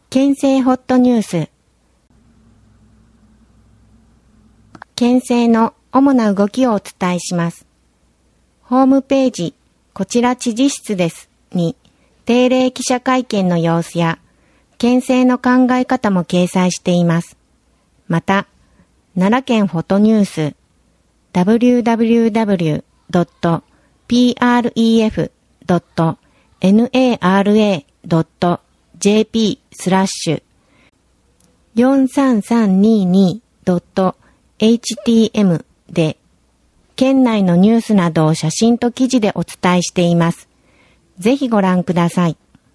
県政ホットニュース。県政の主な動きをお伝えします。ホームページ、こちら知事室ですに、定例記者会見の様子や、県政の考え方も掲載しています。また、奈良県フォトニュース、www.pref.nara.jp/43322.htm で、県内のニュースなどを写真と記事でお伝えしています。ぜひご覧ください。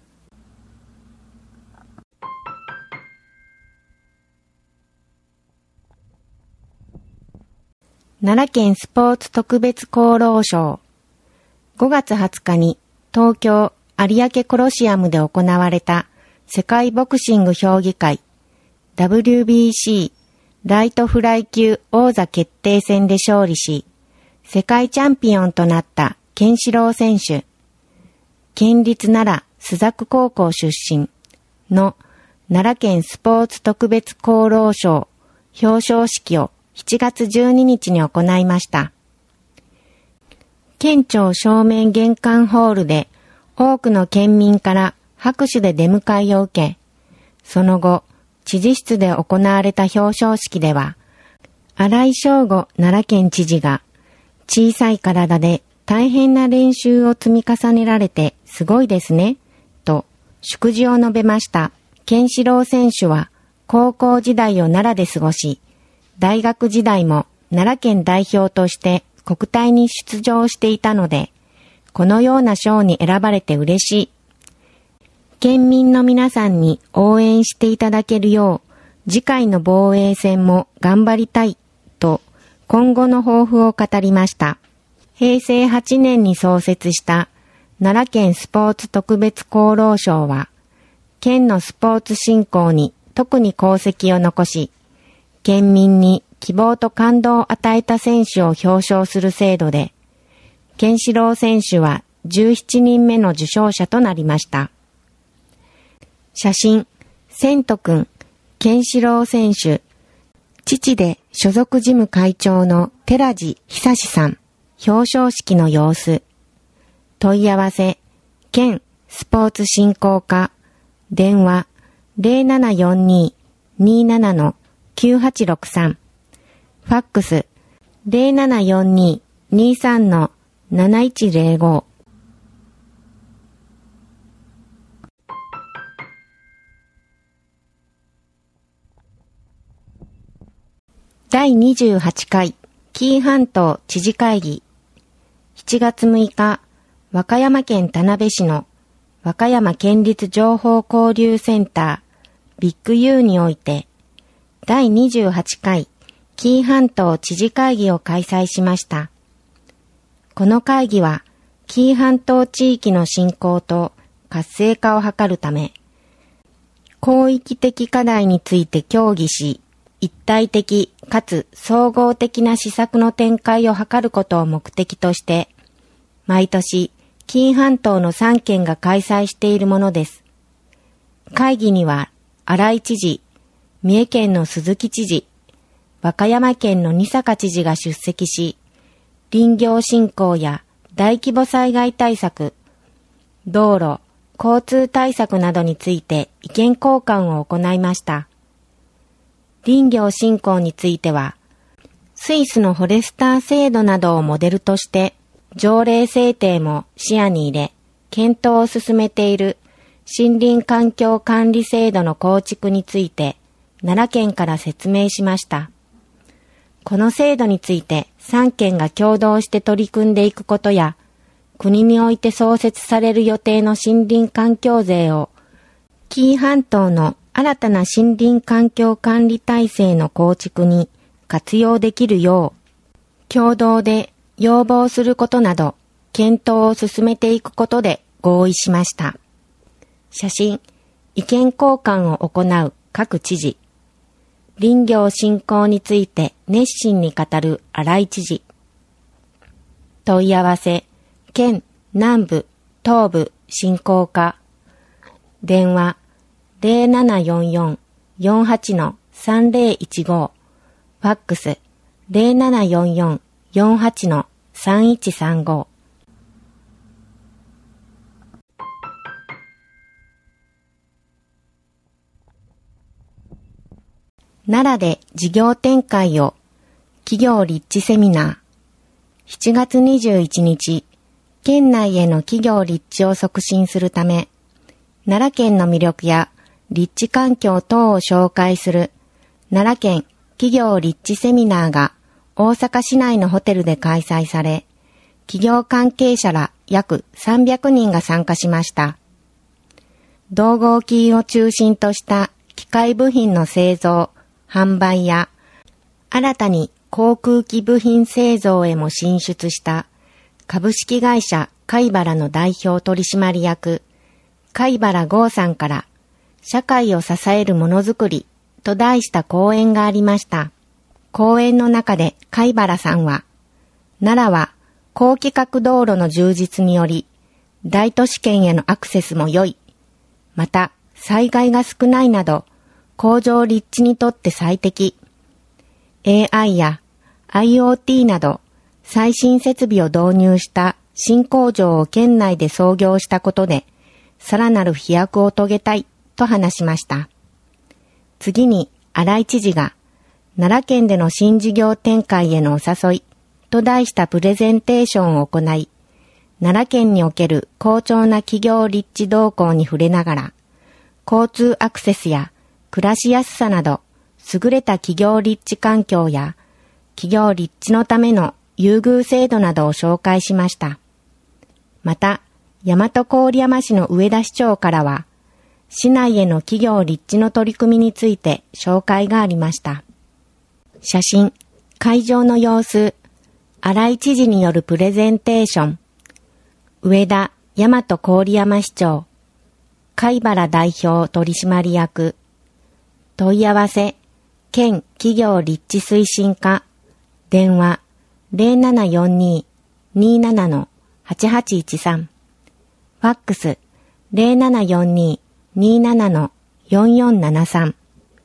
奈良県スポーツ特別功労賞。5月20日に東京有明コロシアムで行われた世界ボクシング評議会 WBC ライトフライ級王座決定戦で勝利し、世界チャンピオンとなったケンシロウ選手。県立奈良朱雀高校出身の奈良県スポーツ特別功労賞表彰式を7月12日に行いました。県庁正面玄関ホールで多くの県民から拍手で出迎えを受け、その後、知事室で行われた表彰式では、荒井正吾奈良県知事が、小さい体で大変な練習を積み重ねられてすごいですね、と祝辞を述べました。ケンシロウ選手は高校時代を奈良で過ごし、大学時代も奈良県代表として国体に出場していたので、このような賞に選ばれて嬉しい。県民の皆さんに応援していただけるよう、次回の防衛戦も頑張りたい、と今後の抱負を語りました。平成8年に創設した奈良県スポーツ特別功労賞は、県のスポーツ振興に特に功績を残し、県民に希望と感動を与えた選手を表彰する制度で、ケンシロウ選手は17人目の受賞者となりました。写真、千斗くん、ケンシロウ選手、父で所属事務会長の寺地久志さん、表彰式の様子。問い合わせ、県スポーツ振興課、電話 0742-27-9863、ファックス 0742-23-7105。第28回紀伊半島知事会議。7月6日、和歌山県田辺市の和歌山県立情報交流センタービッグ U において、第28回紀伊半島知事会議を開催しました。この会議は、紀伊半島地域の振興と活性化を図るため、広域的課題について協議し、一体的かつ総合的な施策の展開を図ることを目的として、毎年、紀伊半島の3県が開催しているものです。会議には、荒井知事、三重県の鈴木知事、和歌山県の仁坂知事が出席し、林業振興や大規模災害対策、道路、交通対策などについて意見交換を行いました。林業振興については、スイスのフォレスター制度などをモデルとして、条例制定も視野に入れ、検討を進めている森林環境管理制度の構築について、奈良県から説明しました。この制度について3県が共同して取り組んでいくことや、国において創設される予定の森林環境税を、紀伊半島の新たな森林環境管理体制の構築に活用できるよう、共同で要望することなど、検討を進めていくことで合意しました。写真、意見交換を行う各知事。林業振興について熱心に語る荒井知事。問い合わせ、県南部、東部振興課。電話 0744-48-3015、ファックス0744-48-3135。奈良で事業展開を企業立地セミナー。7月21日、県内への企業立地を促進するため、奈良県の魅力や立地環境等を紹介する奈良県企業立地セミナーが大阪市内のホテルで開催され、企業関係者ら約300人が参加しました。同合金を中心とした機械部品の製造、販売や、新たに航空機部品製造へも進出した株式会社貝原の代表取締役、貝原剛さんから社会を支えるものづくりと題した講演がありました。講演の中で貝原さんは、奈良は高規格道路の充実により大都市圏へのアクセスも良い。また災害が少ないなど工場立地にとって最適。AI や IoT など最新設備を導入した新工場を県内で創業したことで、さらなる飛躍を遂げたいと話しました。次に荒井知事が奈良県での新事業展開へのお誘いと題したプレゼンテーションを行い、奈良県における好調な企業立地動向に触れながら、交通アクセスや暮らしやすさなど優れた企業立地環境や企業立地のための優遇制度などを紹介しました。また、大和郡山市の上田市長からは、市内への企業立地の取り組みについて紹介がありました。写真、会場の様子、荒井知事によるプレゼンテーション、上田大和郡山市長、貝原代表取締役、問い合わせ、県企業立地推進課、電話0742-27-8813、ファックス0742-27-4473。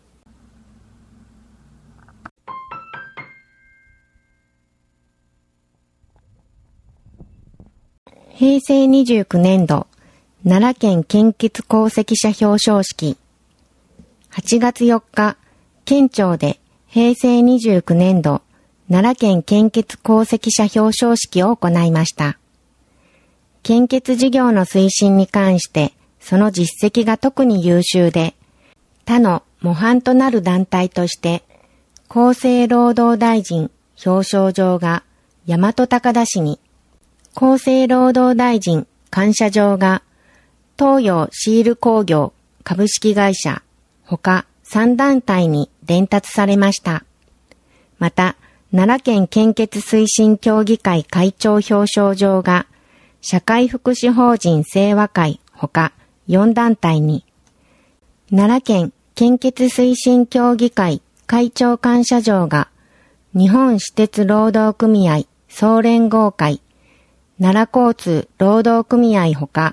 平成29年度奈良県献血功績者表彰式。8月4日、県庁で平成29年度奈良県献血功績者表彰式を行いました。献血事業の推進に関してその実績が特に優秀で、他の模範となる団体として厚生労働大臣表彰状が大和高田市に、厚生労働大臣感謝状が東洋シール工業株式会社他3団体に伝達されました。また、奈良県献血推進協議会会長表彰状が社会福祉法人清和会他4団体に、奈良県献血推進協議会会長感謝状が日本私鉄労働組合総連合会奈良交通労働組合ほか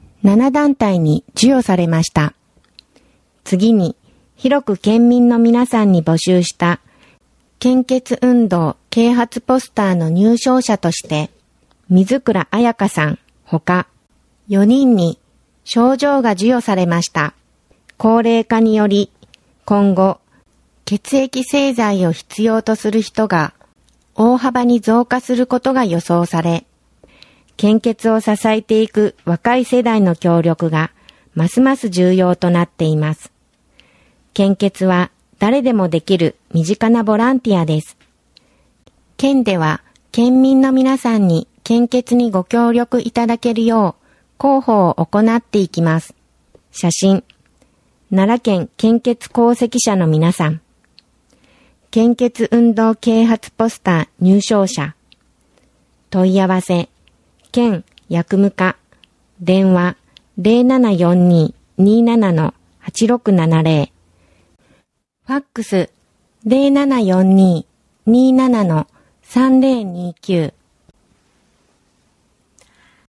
7団体に授与されました。次に、広く県民の皆さんに募集した献血運動啓発ポスターの入賞者として、水倉彩香さんほか4人に賞状が授与されました。高齢化により、今後、血液製剤を必要とする人が大幅に増加することが予想され、献血を支えていく若い世代の協力がますます重要となっています。献血は誰でもできる身近なボランティアです。県では県民の皆さんに献血にご協力いただけるよう広報を行っていきます。写真、奈良県献血功績者の皆さん。献血運動啓発ポスター入賞者。問い合わせ、県薬務課、電話0742-27-8670、ファックス0742-27-3029、